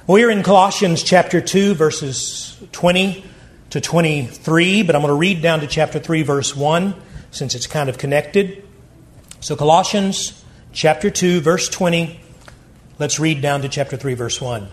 We're in Colossians chapter 2, verses 20 to 23, but I'm going to read down to chapter 3, verse 1, since it's kind of connected. So Colossians chapter 2, verse 20, let's read down to chapter 3, verse 1.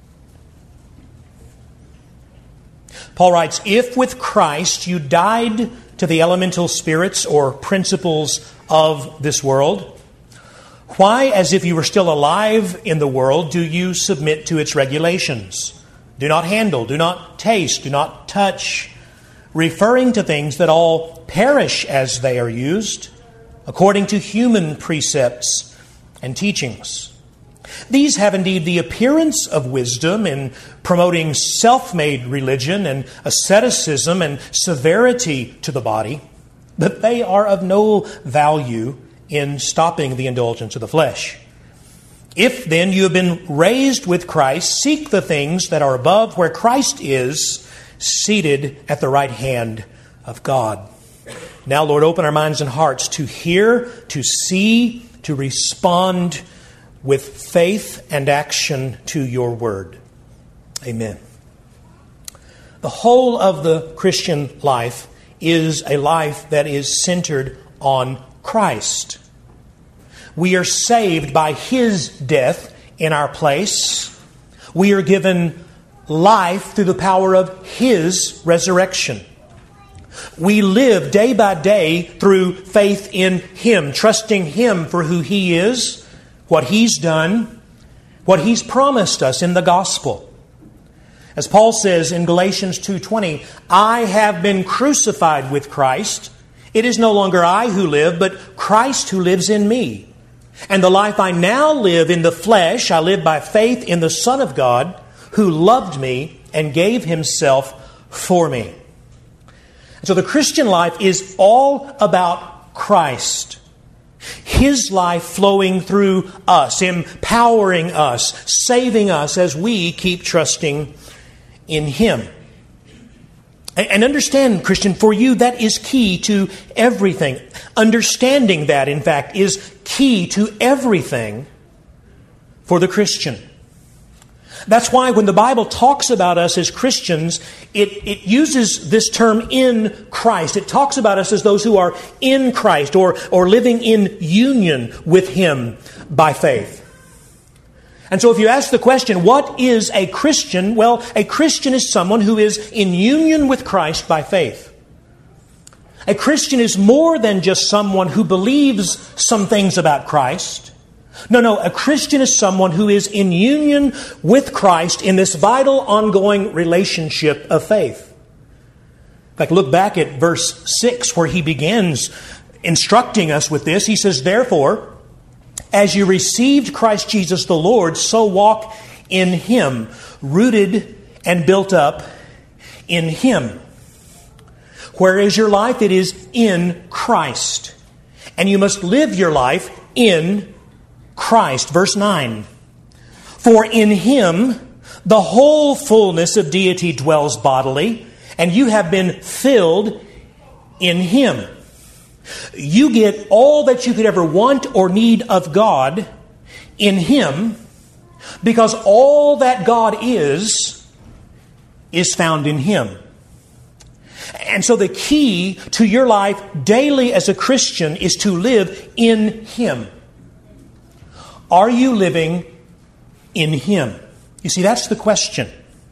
Paul writes, "If with Christ you died to the elemental spirits or principles of this world, why, as if you were still alive in the world, do you submit to its regulations? Do not handle, do not taste, do not touch, referring to things that all perish as they are used, according to human precepts and teachings. These have indeed the appearance of wisdom in promoting self-made religion and asceticism and severity to the body, but they are of no value in stopping the indulgence of the flesh. If then you have been raised with Christ, seek the things that are above, where Christ is, seated at the right hand of God." Now, Lord, open our minds and hearts to hear, to see, to respond with faith and action to your word. Amen. The whole of the Christian life is a life that is centered on Christ. We are saved by His death in our place. We are given life through the power of His resurrection. We live day by day through faith in Him, trusting Him for who He is, what He's done, what He's promised us in the gospel. As Paul says in Galatians 2:20, "I have been crucified with Christ. It is no longer I who live, but Christ who lives in me. And the life I now live in the flesh, I live by faith in the Son of God, who loved me and gave Himself for me." So the Christian life is all about Christ. His life flowing through us, empowering us, saving us as we keep trusting in Him. And understand, Christian, for you that is key to everything. Understanding that, in fact, is key to everything for the Christian. That's why when the Bible talks about us as Christians, it uses this term "in Christ." It talks about us as those who are in Christ or living in union with Him by faith. And so if you ask the question, what is a Christian? Well, a Christian is someone who is in union with Christ by faith. A Christian is more than just someone who believes some things about Christ. No, a Christian is someone who is in union with Christ in this vital, ongoing relationship of faith. In fact, look back at verse 6 where he begins instructing us with this. He says, "Therefore, as you received Christ Jesus the Lord, so walk in Him, rooted and built up in Him." Where is your life? It is in Christ. And you must live your life in Christ. Verse 9. "For in Him the whole fullness of deity dwells bodily, and you have been filled in Him." You get all that you could ever want or need of God in Him, because all that God is found in Him. And so the key to your life daily as a Christian is to live in Him. Are you living in Him? You see, that's the question.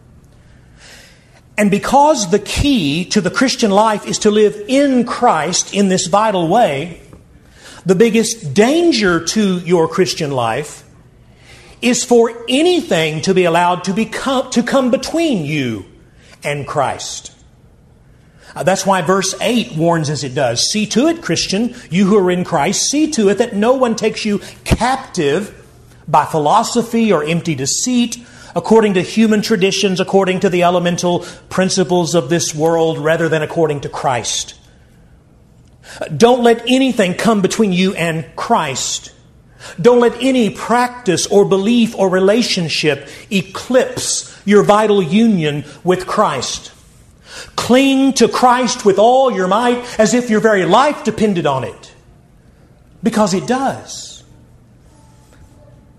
And because the key to the Christian life is to live in Christ in this vital way, the biggest danger to your Christian life is for anything to be allowed to come between you and Christ. That's why verse 8 warns as it does. "See to it, Christian, you who are in Christ, see to it that no one takes you captive by philosophy or empty deceit, according to human traditions, according to the elemental principles of this world, rather than according to Christ." Don't let anything come between you and Christ. Don't let any practice or belief or relationship eclipse your vital union with Christ. Cling to Christ with all your might as if your very life depended on it. Because it does.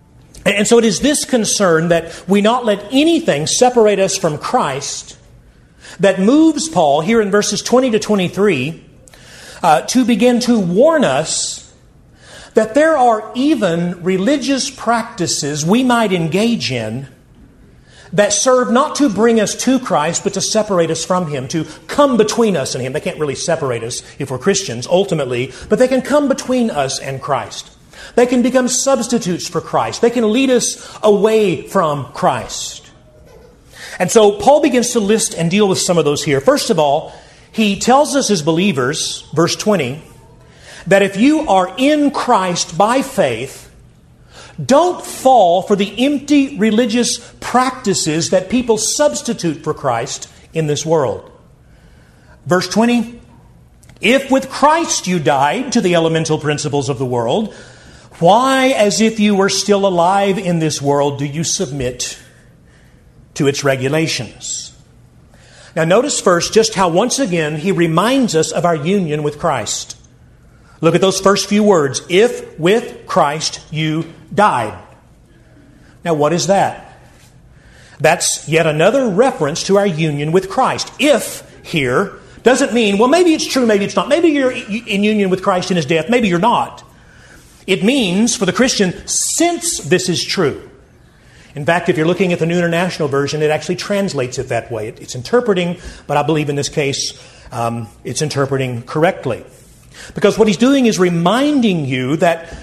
And so it is this concern that we not let anything separate us from Christ that moves Paul here in verses 20 to 23 to begin to warn us that there are even religious practices we might engage in that serve not to bring us to Christ, but to separate us from Him, to come between us and Him. They can't really separate us if we're Christians, ultimately, but they can come between us and Christ. They can become substitutes for Christ. They can lead us away from Christ. And so Paul begins to list and deal with some of those here. First of all, he tells us as believers, verse 20, that if you are in Christ by faith, don't fall for the empty religious practices that people substitute for Christ in this world. Verse 20, if with Christ you died to the elemental principles of the world, why, as if you were still alive in this world, do you submit to its regulations? Now notice first just how once again he reminds us of our union with Christ. Look at those first few words. If with Christ you died. Now what is that? That's yet another reference to our union with Christ. If here doesn't mean, well, maybe it's true, maybe it's not. Maybe you're in union with Christ in His death. Maybe you're not. It means for the Christian, since this is true. In fact, if you're looking at the New International Version, it actually translates it that way. It's interpreting, but I believe in this case, it's interpreting correctly. Because what he's doing is reminding you that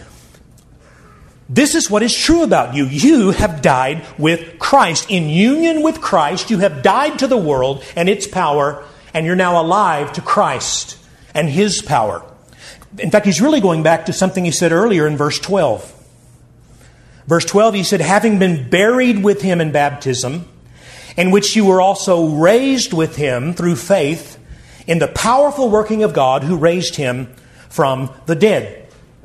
this is what is true about you. You have died with Christ. In union with Christ, you have died to the world and its power, and you're now alive to Christ and His power. In fact, he's really going back to something he said earlier in verse 12. Verse 12, he said, having been buried with Him in baptism, in which you were also raised with Him through faith in the powerful working of God who raised Him from the dead.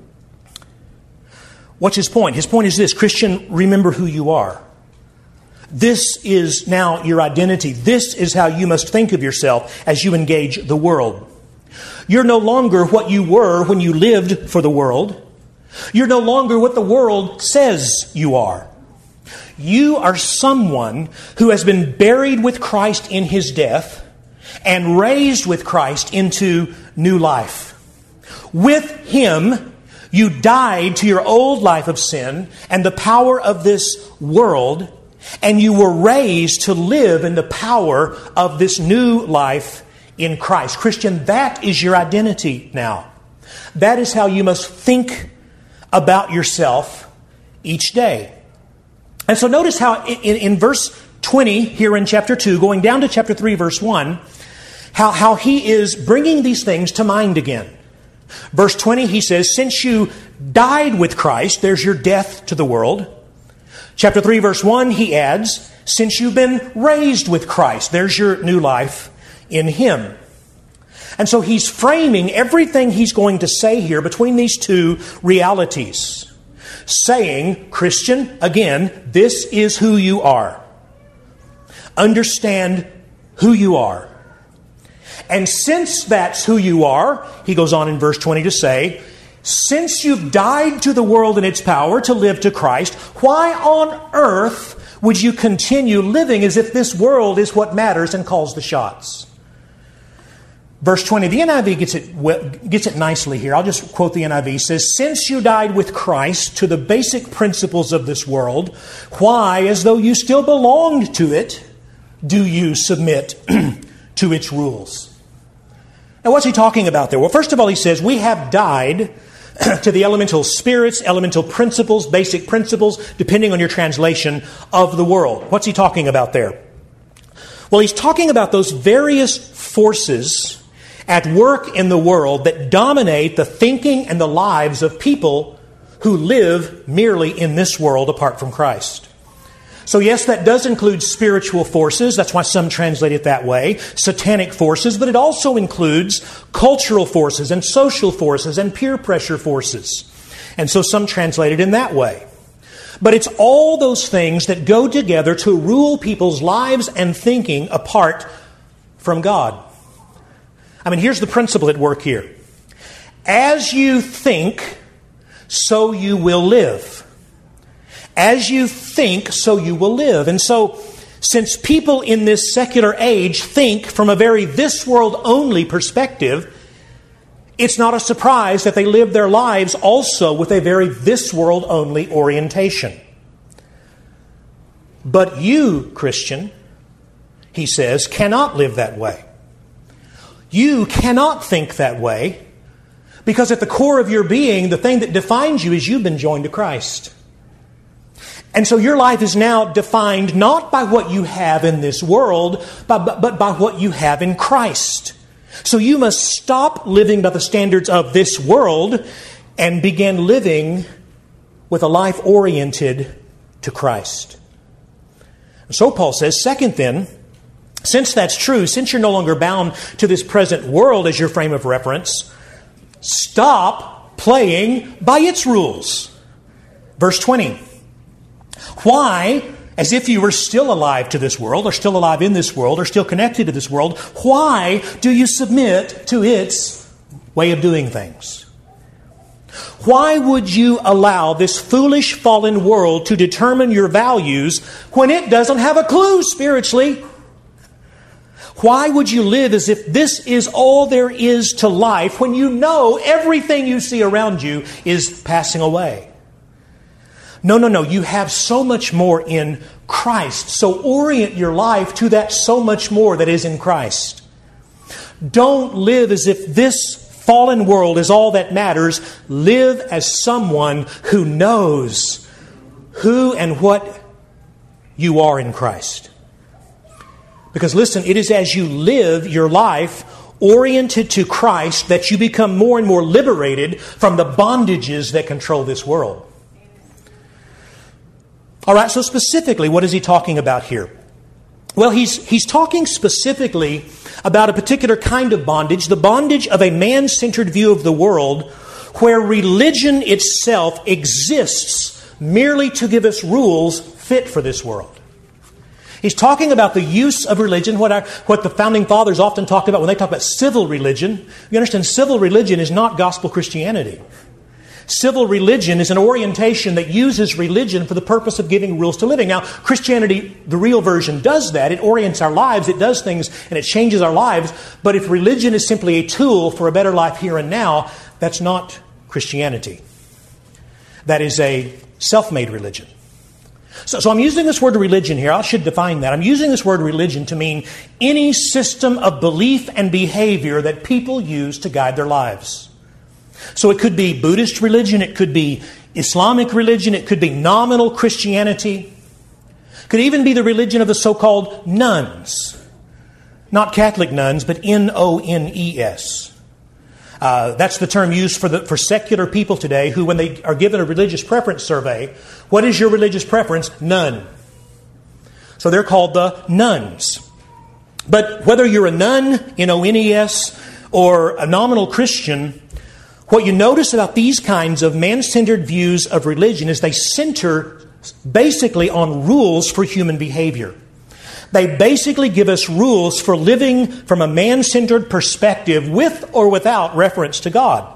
What's his point? His point is this: Christian, remember who you are. This is now your identity. This is how you must think of yourself as you engage the world. You're no longer what you were when you lived for the world. You're no longer what the world says you are. You are someone who has been buried with Christ in His death and raised with Christ into new life. With Him, you died to your old life of sin and the power of this world, and you were raised to live in the power of this new life in Christ. Christian, that is your identity now. That is how you must think about yourself each day. And so notice how in verse 20 here in chapter 2, going down to chapter 3, verse 1, how he is bringing these things to mind again. Verse 20, he says, since you died with Christ, there's your death to the world. Chapter 3, verse 1, he adds, since you've been raised with Christ, there's your new life in Him. And so he's framing everything he's going to say here between these two realities, saying, Christian, again, this is who you are. Understand who you are. And since that's who you are, he goes on in verse 20 to say, since you've died to the world and its power to live to Christ, why on earth would you continue living as if this world is what matters and calls the shots? Verse 20, the NIV gets it nicely here. I'll just quote the NIV. It says, since you died with Christ to the basic principles of this world, why, as though you still belonged to it, do you submit to its rules? Now, what's he talking about there? Well, first of all, he says, we have died to the elemental spirits, elemental principles, basic principles, depending on your translation, of the world. What's he talking about there? Well, he's talking about those various forces at work in the world that dominate the thinking and the lives of people who live merely in this world apart from Christ. So yes, that does include spiritual forces. That's why some translate it that way. Satanic forces. But it also includes cultural forces and social forces and peer pressure forces. And so some translate it in that way. But it's all those things that go together to rule people's lives and thinking apart from God. I mean, here's the principle at work here. As you think, so you will live. As you think, so you will live. And so, since people in this secular age think from a very this world only perspective, it's not a surprise that they live their lives also with a very this world only orientation. But you, Christian, he says, cannot live that way. You cannot think that way because at the core of your being, the thing that defines you is you've been joined to Christ. And so your life is now defined not by what you have in this world, but by what you have in Christ. So you must stop living by the standards of this world and begin living with a life oriented to Christ. So Paul says, second then, since that's true, since you're no longer bound to this present world as your frame of reference, stop playing by its rules. Verse 20. Why, as if you were still alive to this world, or still alive in this world, or still connected to this world, why do you submit to its way of doing things? Why would you allow this foolish fallen world to determine your values when it doesn't have a clue spiritually? Why would you live as if this is all there is to life when you know everything you see around you is passing away? No. You have so much more in Christ. So orient your life to that so much more that is in Christ. Don't live as if this fallen world is all that matters. Live as someone who knows who and what you are in Christ. Because listen, it is as you live your life oriented to Christ that you become more and more liberated from the bondages that control this world. All right, so specifically, what is he talking about here? Well, he's talking specifically about a particular kind of bondage, the bondage of a man-centered view of the world, where religion itself exists merely to give us rules fit for this world. He's talking about the use of religion, what the Founding Fathers often talked about when they talk about civil religion. You understand, civil religion is not gospel Christianity. Civil religion is an orientation that uses religion for the purpose of giving rules to living. Now, Christianity, the real version, does that. It orients our lives, it does things, and it changes our lives. But if religion is simply a tool for a better life here and now, that's not Christianity. That is a self-made religion. So I'm using this word religion here. I should define that. I'm using this word religion to mean any system of belief and behavior that people use to guide their lives. So it could be Buddhist religion, it could be Islamic religion, it could be nominal Christianity. It could even be the religion of the so-called nuns. Not Catholic nuns, but N-O-N-E-S. That's the term used for secular people today who, when they are given a religious preference survey, what is your religious preference? None. So they're called the nuns. But whether you're a nun, N-O-N-E-S, or a nominal Christian, what you notice about these kinds of man-centered views of religion is they center basically on rules for human behavior. They basically give us rules for living from a man-centered perspective with or without reference to God.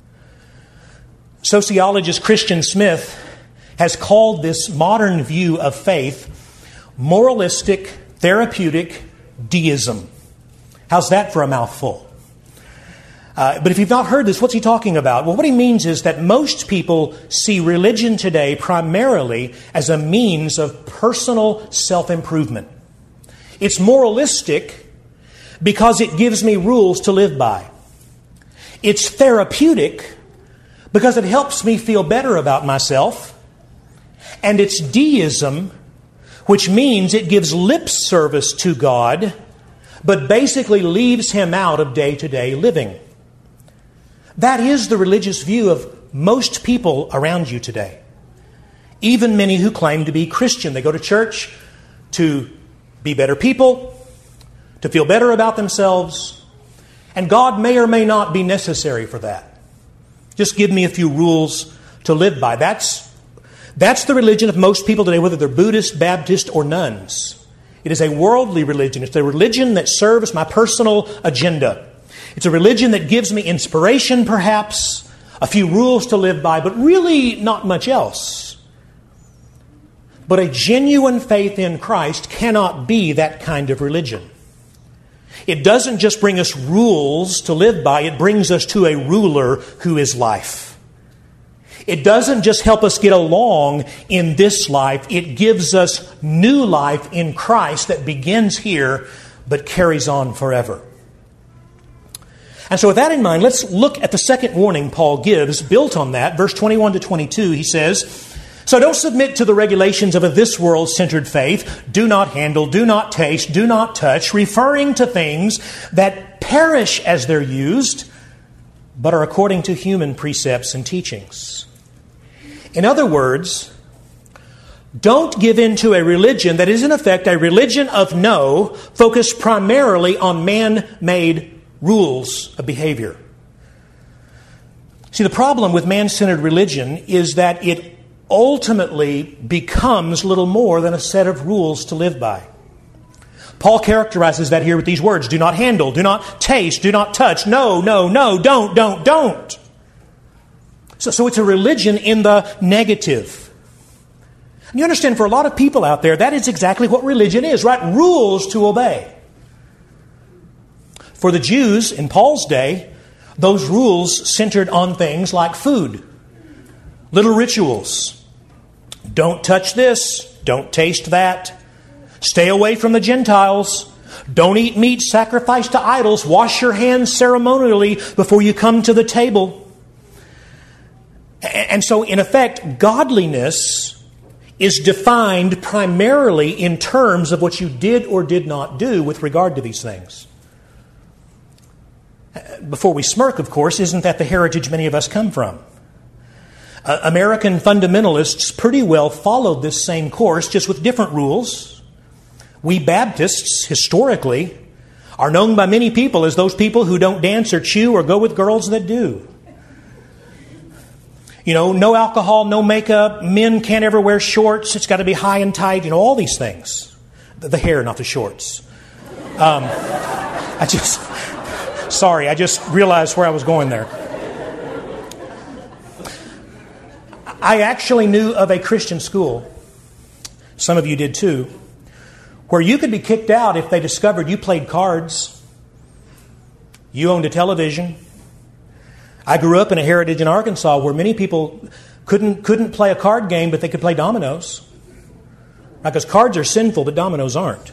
Sociologist Christian Smith has called this modern view of faith moralistic, therapeutic deism. How's that for a mouthful? But if you've not heard this, what's he talking about? Well, what he means is that most people see religion today primarily as a means of personal self-improvement. It's moralistic because it gives me rules to live by. It's therapeutic because it helps me feel better about myself. And it's deism, which means it gives lip service to God, but basically leaves Him out of day-to-day living. That is the religious view of most people around you today. Even many who claim to be Christian. They go to church to be better people, to feel better about themselves, and God may or may not be necessary for that. Just give me a few rules to live by. That's the religion of most people today, whether they're Buddhist, Baptist, or nuns. It is a worldly religion. It's a religion that serves my personal agenda. It's a religion that gives me inspiration, perhaps, a few rules to live by, but really not much else. But a genuine faith in Christ cannot be that kind of religion. It doesn't just bring us rules to live by, it brings us to a ruler who is life. It doesn't just help us get along in this life, it gives us new life in Christ that begins here but carries on forever. And so with that in mind, let's look at the second warning Paul gives, built on that. Verse 21 to 22, he says, "So don't submit to the regulations of a this world-centered faith. Do not handle, do not taste, do not touch, referring to things that perish as they're used, but are according to human precepts and teachings." In other words, don't give in to a religion that is in effect a religion of no, focused primarily on man-made rules of behavior. See, the problem with man-centered religion is that it ultimately becomes little more than a set of rules to live by. Paul characterizes that here with these words: do not handle, do not taste, do not touch, no, don't. So it's a religion in the negative. And you understand, for a lot of people out there, that is exactly what religion is, right? Rules to obey. For the Jews in Paul's day, those rules centered on things like food, little rituals. Don't touch this, don't taste that. Stay away from the Gentiles. Don't eat meat sacrificed to idols. Wash your hands ceremonially before you come to the table. And so, in effect, godliness is defined primarily in terms of what you did or did not do with regard to these things. Before we smirk, of course, isn't that the heritage many of us come from? American fundamentalists pretty well followed this same course, just with different rules. We Baptists, historically, are known by many people as those people who don't dance or chew or go with girls that do. You know, no alcohol, no makeup, men can't ever wear shorts, it's got to be high and tight, all these things. The hair, not the shorts. I just realized where I was going there. I actually knew of a Christian school, some of you did too, where you could be kicked out if they discovered you played cards, you owned a television. I grew up in a heritage in Arkansas where many people couldn't play a card game, but they could play dominoes. Because cards are sinful, but dominoes aren't.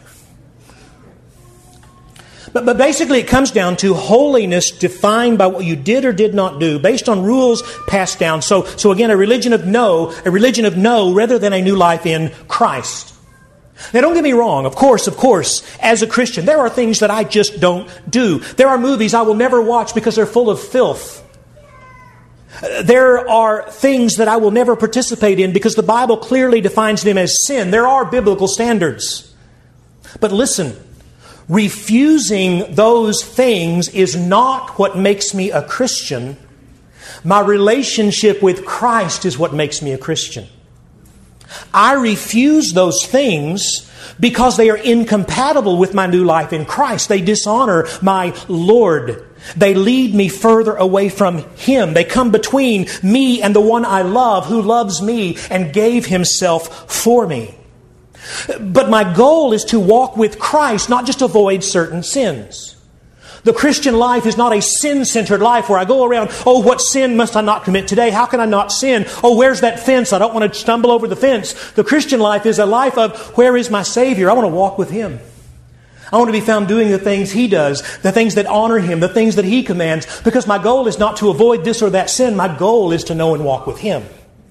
But basically it comes down to holiness defined by what you did or did not do, based on rules passed down. So again, a religion of no rather than a new life in Christ. Now don't get me wrong, of course, as a Christian, there are things that I just don't do. There are movies I will never watch because they're full of filth. There are things that I will never participate in because the Bible clearly defines them as sin. There are biblical standards. But listen, refusing those things is not what makes me a Christian. My relationship with Christ is what makes me a Christian. I refuse those things because they are incompatible with my new life in Christ. They dishonor my Lord. They lead me further away from Him. They come between me and the one I love, who loves me and gave Himself for me. But my goal is to walk with Christ, not just avoid certain sins. The Christian life is not a sin-centered life where I go around, oh, what sin must I not commit today? How can I not sin? Oh, where's that fence? I don't want to stumble over the fence. The Christian life is a life of, where is my Savior? I want to walk with Him. I want to be found doing the things He does, the things that honor Him, the things that He commands, because my goal is not to avoid this or that sin. My goal is to know and walk with Him.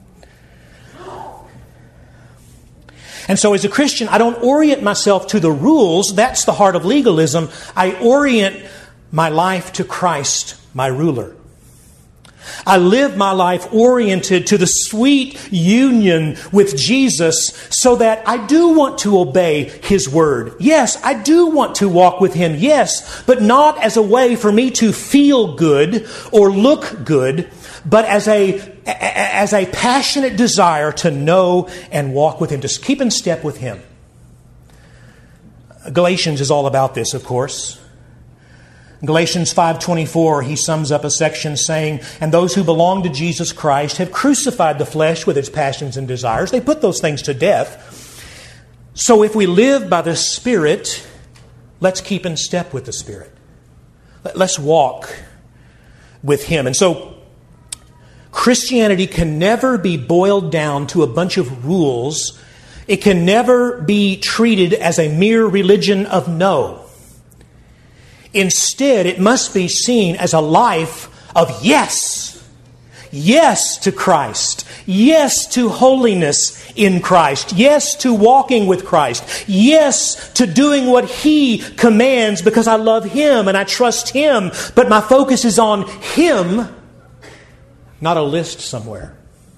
And so as a Christian, I don't orient myself to the rules. That's the heart of legalism. I orient my life to Christ, my ruler. I live my life oriented to the sweet union with Jesus so that I do want to obey His word. Yes, I do want to walk with Him. Yes, but not as a way for me to feel good or look good, but as a passionate desire to know and walk with Him, to keep in step with Him. Galatians is all about this, of course. In Galatians 5:24, he sums up a section saying, "And those who belong to Jesus Christ have crucified the flesh with its passions and desires." They put those things to death. So if we live by the Spirit, let's keep in step with the Spirit. Let's walk with Him. And so Christianity can never be boiled down to a bunch of rules. It can never be treated as a mere religion of no. Instead, it must be seen as a life of yes. Yes to Christ. Yes to holiness in Christ. Yes to walking with Christ. Yes to doing what He commands because I love Him and I trust Him. But my focus is on Him, not a list somewhere.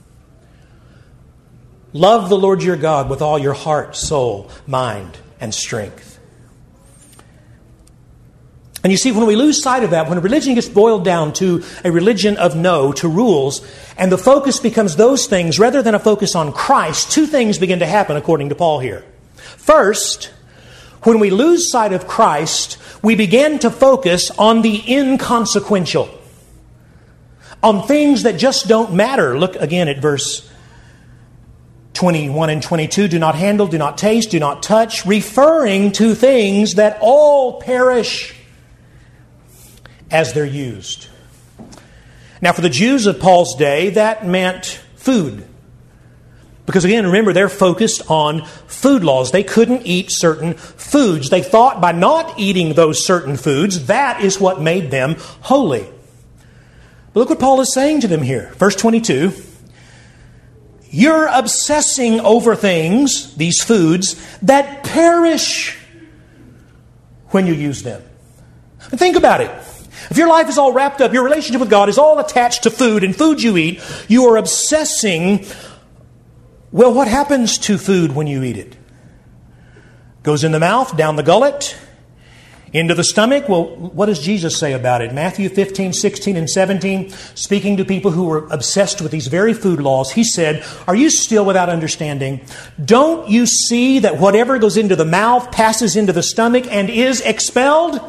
Love the Lord your God with all your heart, soul, mind, and strength. And you see, when we lose sight of that, when religion gets boiled down to a religion of no, to rules, and the focus becomes those things rather than a focus on Christ, two things begin to happen according to Paul here. First, when we lose sight of Christ, we begin to focus on the inconsequential, on things that just don't matter. Look again at verse 21 and 22. Do not handle, do not taste, do not touch, referring to things that all perish as they're used. Now, for the Jews of Paul's day, that meant food. Because again, remember, they're focused on food laws. They couldn't eat certain foods. They thought by not eating those certain foods, that is what made them holy. But look what Paul is saying to them here. Verse 22. You're obsessing over things, these foods, that perish when you use them. And think about it. If your life is all wrapped up, your relationship with God is all attached to food and food you eat, you are obsessing. Well, what happens to food when you eat it? Goes in the mouth, down the gullet, into the stomach. Well, what does Jesus say about it? Matthew 15, 16, and 17, speaking to people who were obsessed with these very food laws, He said, "Are you still without understanding? Don't you see that whatever goes into the mouth passes into the stomach and is expelled?"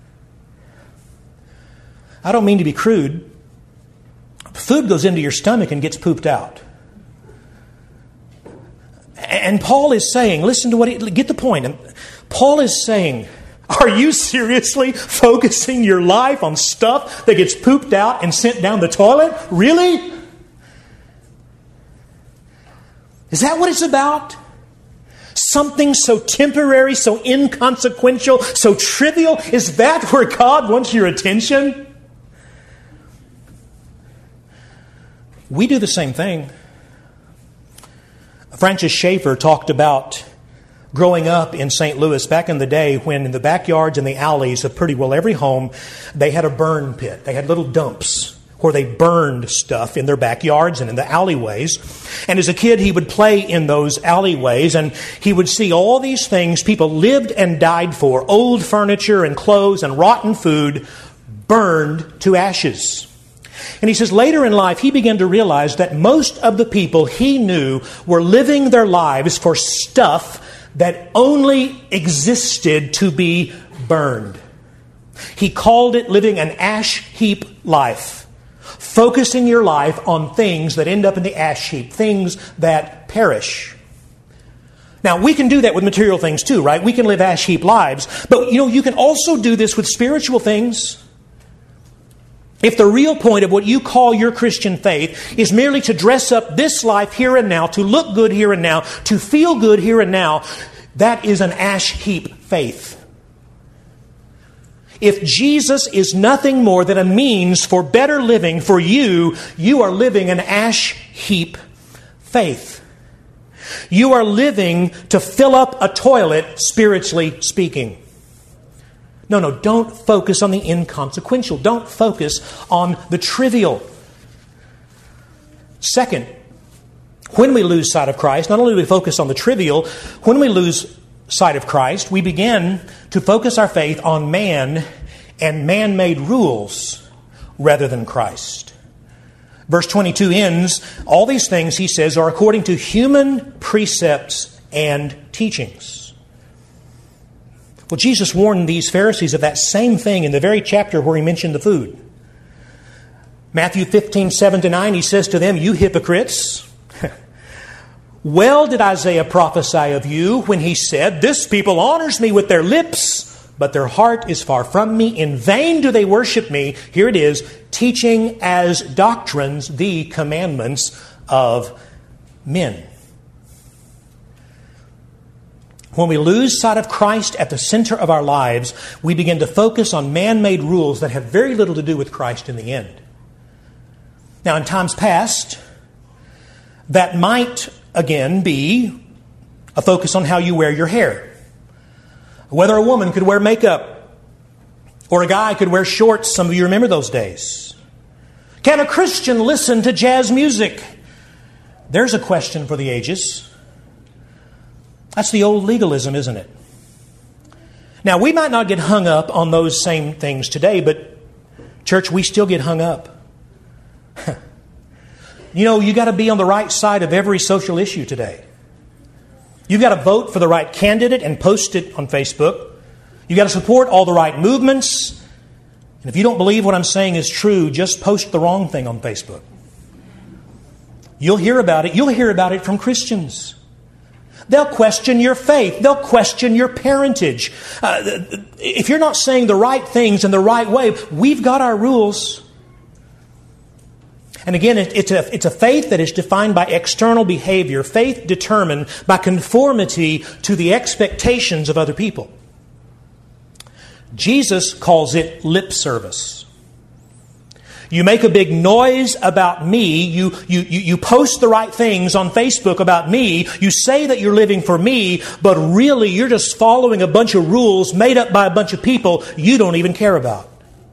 I don't mean to be crude. Food goes into your stomach and gets pooped out. And Paul is saying, listen to get the point. Paul is saying, are you seriously focusing your life on stuff that gets pooped out and sent down the toilet? Really? Is that what it's about? Something so temporary, so inconsequential, so trivial? Is that where God wants your attention? We do the same thing. Francis Schaeffer talked about growing up in St. Louis back in the day when in the backyards and the alleys of pretty well every home, they had a burn pit. They had little dumps where they burned stuff in their backyards and in the alleyways. And as a kid, he would play in those alleyways and he would see all these things people lived and died for, old furniture and clothes and rotten food burned to ashes. And he says later in life, he began to realize that most of the people he knew were living their lives for stuff that only existed to be burned. He called it living an ash heap life. Focusing your life on things that end up in the ash heap, things that perish. Now, we can do that with material things too, right? We can live ash heap lives. But, you can also do this with spiritual things. If the real point of what you call your Christian faith is merely to dress up this life here and now, to look good here and now, to feel good here and now, that is an ash heap faith. If Jesus is nothing more than a means for better living for you, you are living an ash heap faith. You are living to fill up a toilet, spiritually speaking. No, don't focus on the inconsequential. Don't focus on the trivial. Second, when we lose sight of Christ, not only do we focus on the trivial, when we lose sight of Christ, we begin to focus our faith on man and man-made rules rather than Christ. Verse 22 ends, all these things, he says, are according to human precepts and teachings. Well, Jesus warned these Pharisees of that same thing in the very chapter where he mentioned the food. Matthew 15:7-9, he says to them, "You hypocrites, well did Isaiah prophesy of you when he said, 'This people honors me with their lips, but their heart is far from me. In vain do they worship me,' here it is, 'teaching as doctrines the commandments of men.'" When we lose sight of Christ at the center of our lives, we begin to focus on man-made rules that have very little to do with Christ in the end. Now, in times past, that might, again, be a focus on how you wear your hair. Whether a woman could wear makeup or a guy could wear shorts. Some of you remember those days. Can a Christian listen to jazz music? There's a question for the ages. That's the old legalism, isn't it? Now, we might not get hung up on those same things today, but church, we still get hung up. You know, you got to be on the right side of every social issue today. You've got to vote for the right candidate and post it on Facebook. You've got to support all the right movements. And if you don't believe what I'm saying is true, just post the wrong thing on Facebook. You'll hear about it. You'll hear about it from Christians. They'll question your faith. They'll question your parentage. If you're not saying the right things in the right way, we've got our rules. And again, it's a faith that is defined by external behavior, faith determined by conformity to the expectations of other people. Jesus calls it lip service. You make a big noise about me. You post the right things on Facebook about me. You say that you're living for me, but really you're just following a bunch of rules made up by a bunch of people you don't even care about.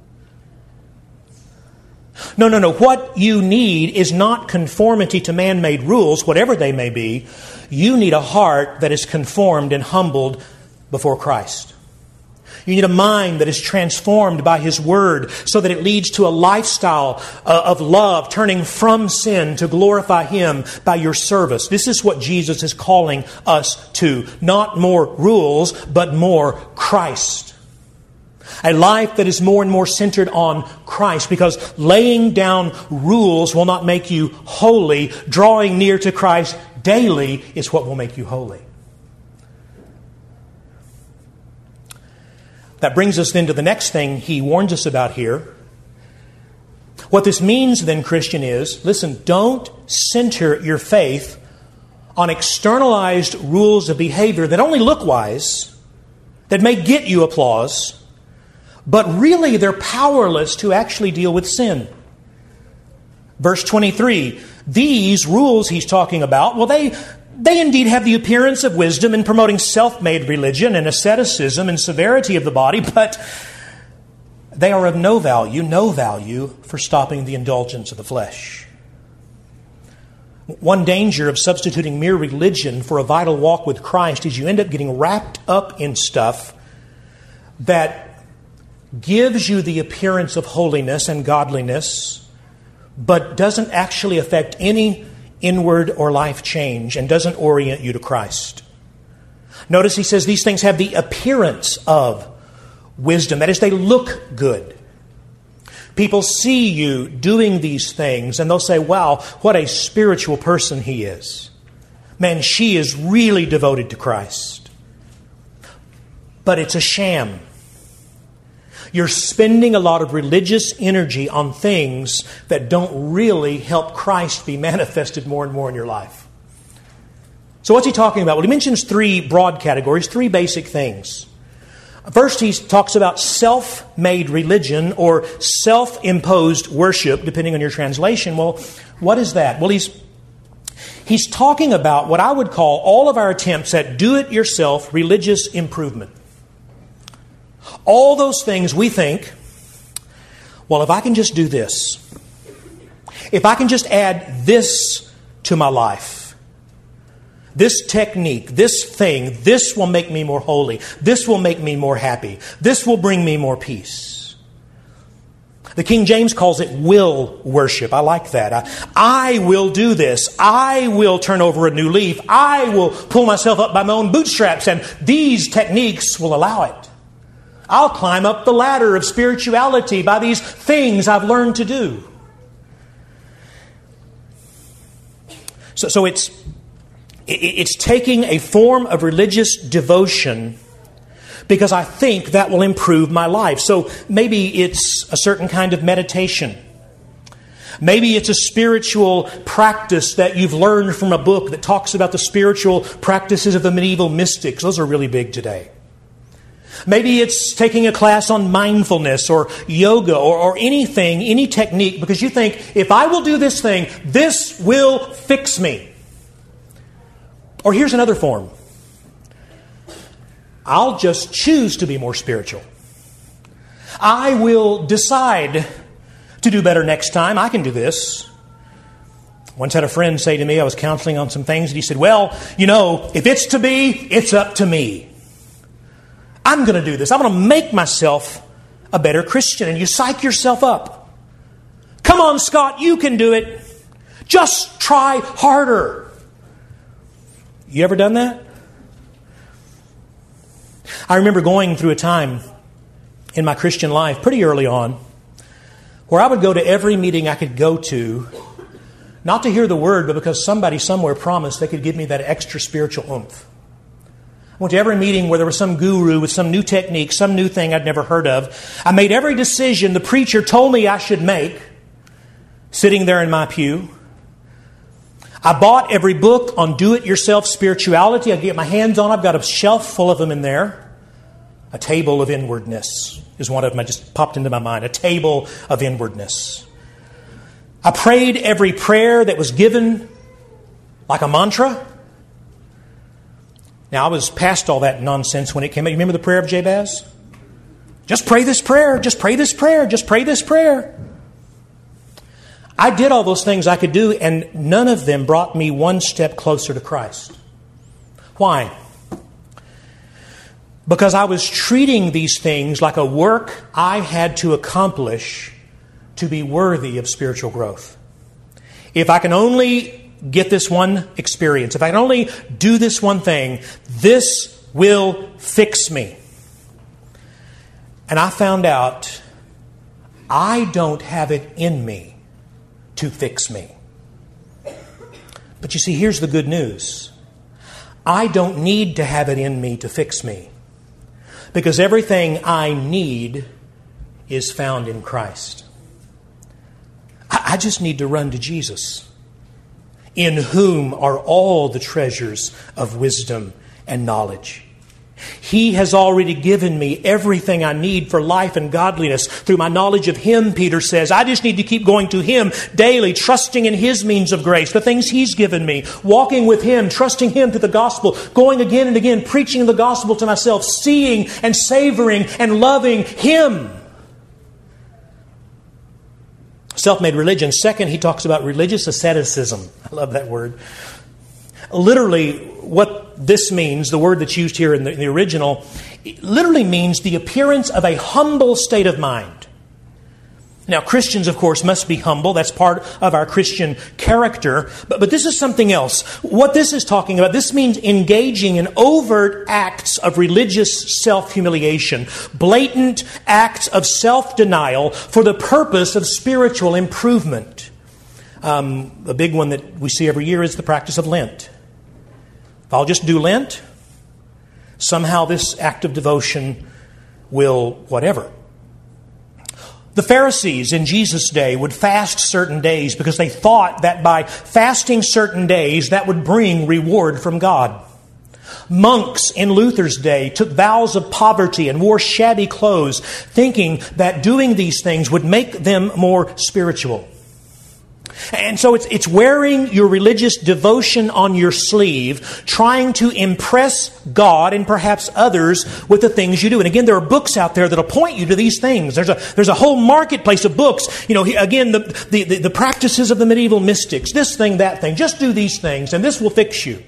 No. What you need is not conformity to man-made rules, whatever they may be. You need a heart that is conformed and humbled before Christ. You need a mind that is transformed by His Word so that it leads to a lifestyle of love, turning from sin to glorify Him by your service. This is what Jesus is calling us to. Not more rules, but more Christ. A life that is more and more centered on Christ, because laying down rules will not make you holy. Drawing near to Christ daily is what will make you holy. That brings us then to the next thing he warns us about here. What this means then, Christian, is, listen, don't center your faith on externalized rules of behavior that only look wise, that may get you applause, but really they're powerless to actually deal with sin. Verse 23, these rules he's talking about, well, they indeed have the appearance of wisdom in promoting self-made religion and asceticism and severity of the body, but they are of no value for stopping the indulgence of the flesh. One danger of substituting mere religion for a vital walk with Christ is you end up getting wrapped up in stuff that gives you the appearance of holiness and godliness, but doesn't actually affect any inward or life change and doesn't orient you to Christ. Notice he says these things have the appearance of wisdom. That is, they look good. People see you doing these things and they'll say, wow, what a spiritual person he is. Man, she is really devoted to Christ. But it's a sham. You're spending a lot of religious energy on things that don't really help Christ be manifested more and more in your life. So what's he talking about? Well, he mentions three broad categories, three basic things. First, he talks about self-made religion or self-imposed worship, depending on your translation. Well, what is that? Well, he's talking about what I would call all of our attempts at do-it-yourself religious improvement. All those things we think, well, if I can just do this, if I can just add this to my life, this technique, this thing, this will make me more holy, this will make me more happy, this will bring me more peace. The King James calls it will worship. I like that. I will do this. I will turn over a new leaf. I will pull myself up by my own bootstraps, and these techniques will allow it. I'll climb up the ladder of spirituality by these things I've learned to do. So it's taking a form of religious devotion because I think that will improve my life. So maybe it's a certain kind of meditation. Maybe it's a spiritual practice that you've learned from a book that talks about the spiritual practices of the medieval mystics. Those are really big today. Maybe it's taking a class on mindfulness or yoga or anything, any technique, because you think, if I will do this thing, this will fix me. Or here's another form. I'll just choose to be more spiritual. I will decide to do better next time. I can do this. Once had a friend say to me, I was counseling on some things, and he said, well, if it's to be, it's up to me. I'm going to do this. I'm going to make myself a better Christian. And you psych yourself up. Come on, Scott, you can do it. Just try harder. You ever done that? I remember going through a time in my Christian life pretty early on where I would go to every meeting I could go to, not to hear the word, but because somebody somewhere promised they could give me that extra spiritual oomph. I went to every meeting where there was some guru with some new technique, some new thing I'd never heard of. I made every decision the preacher told me I should make, sitting there in my pew. I bought every book on do-it-yourself spirituality. I get my hands on. I've got a shelf full of them in there. A table of inwardness is one of them. I just popped into my mind. A table of inwardness. I prayed every prayer that was given like a mantra. Now, I was past all that nonsense when it came out. You remember the prayer of Jabez? Just pray this prayer. Just pray this prayer. Just pray this prayer. I did all those things I could do, and none of them brought me one step closer to Christ. Why? Because I was treating these things like a work I had to accomplish to be worthy of spiritual growth. If I can only get this one experience, if I can only do this one thing, this will fix me. And I found out I don't have it in me to fix me. But you see, here's the good news. I don't need to have it in me to fix me, because everything I need is found in Christ. I just need to run to Jesus, in whom are all the treasures of wisdom and knowledge. He has already given me everything I need for life and godliness through my knowledge of Him, Peter says. I just need to keep going to Him daily, trusting in His means of grace, the things He's given me, walking with Him, trusting Him through the gospel, going again and again, preaching the gospel to myself, seeing and savoring and loving Him. Self-made religion. Second, he talks about religious asceticism. I love that word. Literally, what this means, the word that's used here in the original, it literally means the appearance of a humble state of mind. Now, Christians, of course, must be humble. That's part of our Christian character. But this is something else. What this is talking about, this means engaging in overt acts of religious self-humiliation, blatant acts of self-denial for the purpose of spiritual improvement. A big one that we see every year is the practice of Lent. If I'll just do Lent, somehow this act of devotion will whatever. The Pharisees in Jesus' day would fast certain days because they thought that by fasting certain days, that would bring reward from God. Monks in Luther's day took vows of poverty and wore shabby clothes, thinking that doing these things would make them more spiritual. And so it's wearing your religious devotion on your sleeve, trying to impress God and perhaps others with the things you do. And again, there are books out there that'll point you to these things. There's a whole marketplace of books. Again, the practices of the medieval mystics, this thing, that thing. Just do these things and this will fix you.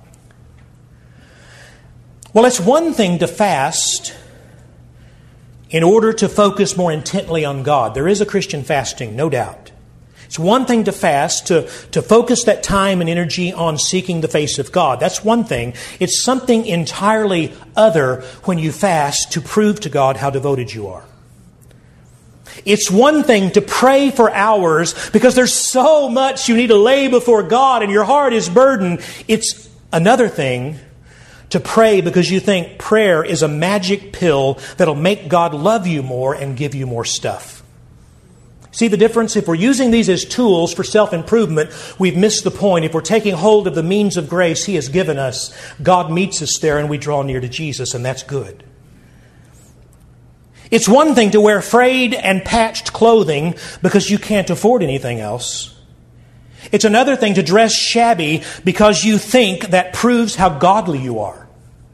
Well, it's one thing to fast in order to focus more intently on God. There is a Christian fasting, no doubt. It's one thing to fast, to focus that time and energy on seeking the face of God. That's one thing. It's something entirely other when you fast to prove to God how devoted you are. It's one thing to pray for hours because there's so much you need to lay before God and your heart is burdened. It's another thing to pray because you think prayer is a magic pill that'll make God love you more and give you more stuff. See the difference? If we're using these as tools for self-improvement, we've missed the point. If we're taking hold of the means of grace He has given us, God meets us there and we draw near to Jesus, and that's good. It's one thing to wear frayed and patched clothing because you can't afford anything else. It's another thing to dress shabby because you think that proves how godly you are.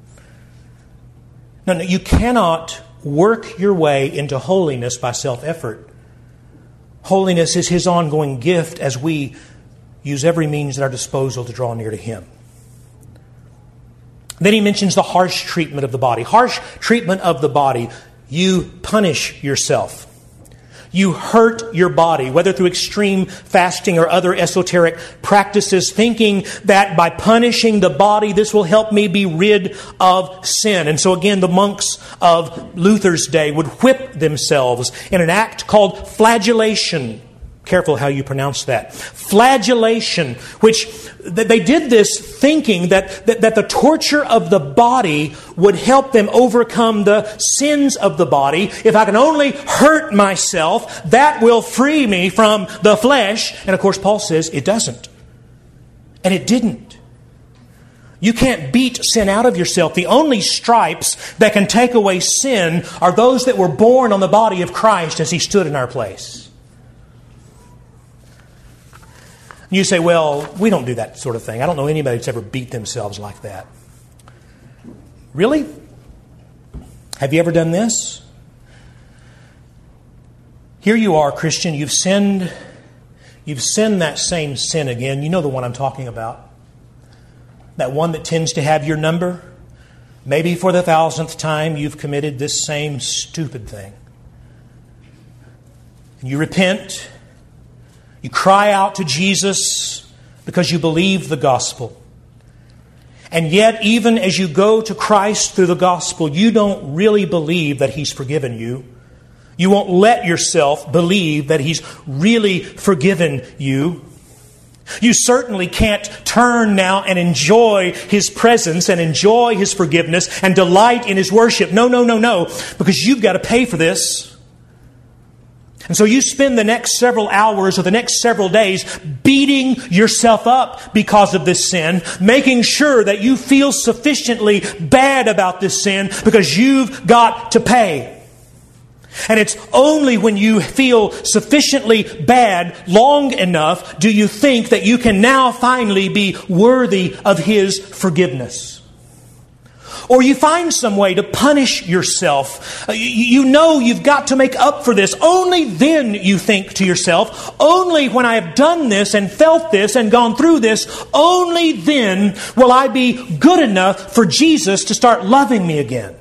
No, you cannot work your way into holiness by self-effort. Holiness is His ongoing gift as we use every means at our disposal to draw near to Him. Then He mentions the harsh treatment of the body. Harsh treatment of the body. You punish yourself. You hurt your body, whether through extreme fasting or other esoteric practices, thinking that by punishing the body, this will help me be rid of sin. And so again, the monks of Luther's day would whip themselves in an act called flagellation. Careful how you pronounce that. Flagellation, which they did this thinking that the torture of the body would help them overcome the sins of the body. If I can only hurt myself, that will free me from the flesh. And of course, Paul says it doesn't. And it didn't. You can't beat sin out of yourself. The only stripes that can take away sin are those that were borne on the body of Christ as He stood in our place. You say, well, we don't do that sort of thing. I don't know anybody that's ever beat themselves like that. Really? Have you ever done this? Here you are, Christian. You've sinned that same sin again. You know the one I'm talking about. That one that tends to have your number. Maybe for the 1,000th time you've committed this same stupid thing. And you repent. You cry out to Jesus because you believe the gospel. And yet, even as you go to Christ through the gospel, you don't really believe that He's forgiven you. You won't let yourself believe that He's really forgiven you. You certainly can't turn now and enjoy His presence and enjoy His forgiveness and delight in His worship. No, because you've got to pay for this. And so you spend the next several hours or the next several days beating yourself up because of this sin, making sure that you feel sufficiently bad about this sin because you've got to pay. And it's only when you feel sufficiently bad long enough do you think that you can now finally be worthy of His forgiveness. Or you find some way to punish yourself. You know you've got to make up for this. Only then you think to yourself, only when I have done this and felt this and gone through this, only then will I be good enough for Jesus to start loving me again.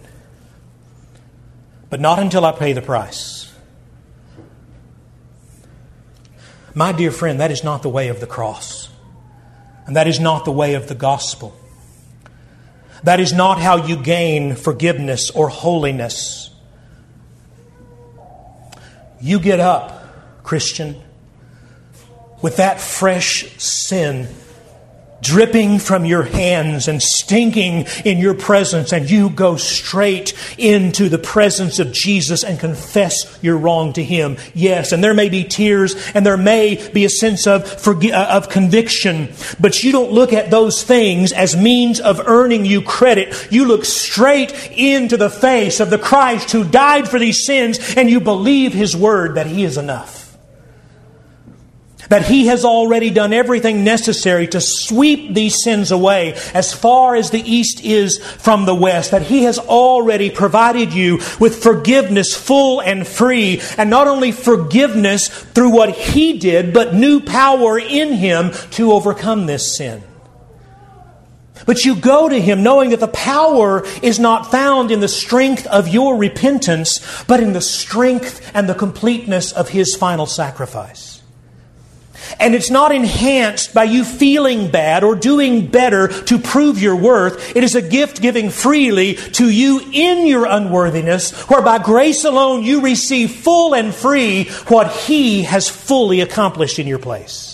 But not until I pay the price. My dear friend, that is not the way of the cross. And that is not the way of the gospel. That is not how you gain forgiveness or holiness. You get up, Christian, with that fresh sin dripping from your hands and stinking in your presence, and you go straight into the presence of Jesus and confess your wrong to Him. Yes, and there may be tears and there may be a sense of conviction, but you don't look at those things as means of earning you credit. You look straight into the face of the Christ who died for these sins, and you believe His word that He is enough. That He has already done everything necessary to sweep these sins away as far as the east is from the west. That He has already provided you with forgiveness full and free. And not only forgiveness through what He did, but new power in Him to overcome this sin. But you go to Him knowing that the power is not found in the strength of your repentance, but in the strength and the completeness of His final sacrifice. And it's not enhanced by you feeling bad or doing better to prove your worth. It is a gift giving freely to you in your unworthiness, where by grace alone you receive full and free what He has fully accomplished in your place.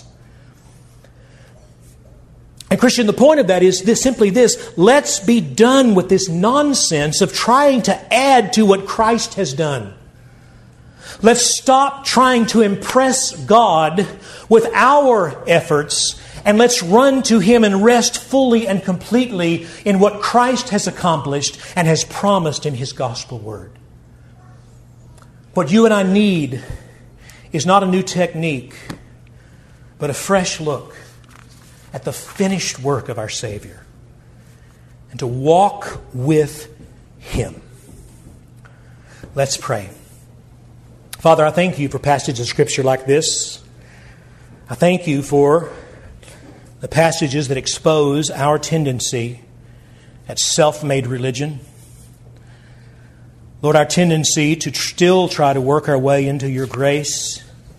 And Christian, the point of that is simply this. Let's be done with this nonsense of trying to add to what Christ has done. Let's stop trying to impress God with our efforts, and let's run to Him and rest fully and completely in what Christ has accomplished and has promised in His gospel word. What you and I need is not a new technique, but a fresh look at the finished work of our Savior, and to walk with Him. Let's pray. Father, I thank You for passages of Scripture like this. I thank You for the passages that expose our tendency at self-made religion. Lord, our tendency to still try to work our way into Your grace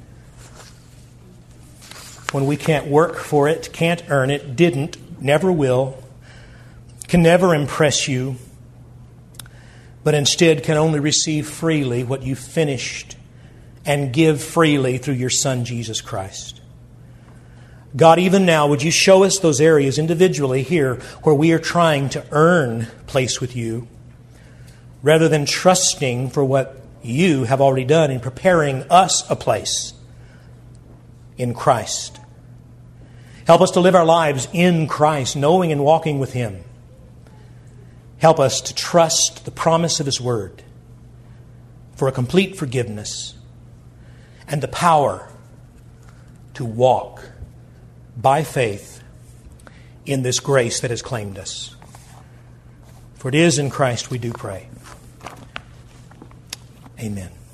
when we can't work for it, can't earn it, didn't, never will, can never impress You, but instead can only receive freely what You finished and give freely through Your Son, Jesus Christ. God, even now, would You show us those areas individually here where we are trying to earn place with You, rather than trusting for what You have already done in preparing us a place in Christ. Help us to live our lives in Christ, knowing and walking with Him. Help us to trust the promise of His Word for a complete forgiveness and the power to walk by faith in this grace that has claimed us. For it is in Christ we do pray. Amen.